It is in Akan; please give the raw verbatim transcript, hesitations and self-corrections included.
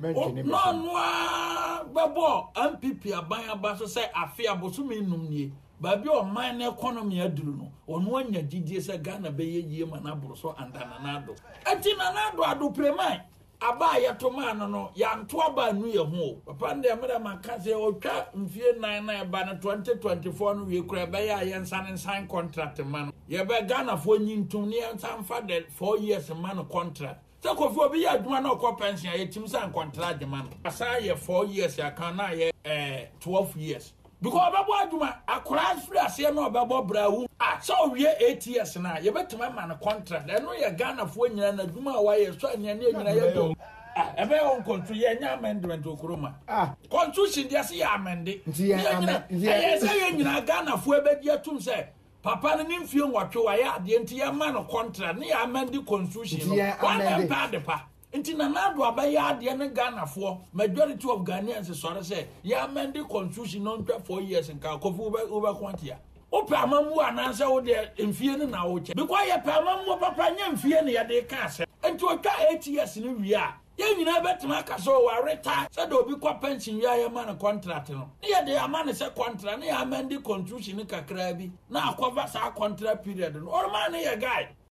no no babo M P P aban aba so say afi abosumi num nie baabi o man na economy aduru no ono anya didie se Ghana be yeye ma na boro so andananado enti nanado ado preman aba yeto man no ya nto aba nu ye ho papa nde amada maka se otwa mfie nine na eba na twenty twenty-four no we kura be ya yensan sign contract man ye be Ghana fo nyintum ne yensan fa de four years man contract so ko fo bi ya adwuma na ko pension ye tim san contract de man asa ye four years ya kan na ye eh twelve years because babo adwuma akora free ase na obabo brawu ah so wie eight years na ye betuma man contract e no ye Ghana fo nyina na adwuma wa ye so anya na nyina ye do ah ebe on control ye nya amendment okuroma ah constitution dia se ya amende ye se ye nyina Ghana fo ebe dia tum se papa no nimfie nwatwe wa ya ade enti ya man contract ne ya amend constitution no wa na pa de pa enti na nado abaya ade ne Ghana fo majority of Ghanaians sore say ya amend constitution no ntwa four years nka kofu ube ube kwantia opa amamu ananse wo de mfie ne na wo che because ya pa amamu papa nya mfie ne ya de ka ase enti otwa eight years ne wi a ye nyina betima ka so wa retire say do bi kwa pension ya ya man contract no ne ya de amane say contract ne ya amend constitution kakra bi na akova sa contract period no or man ne ya guy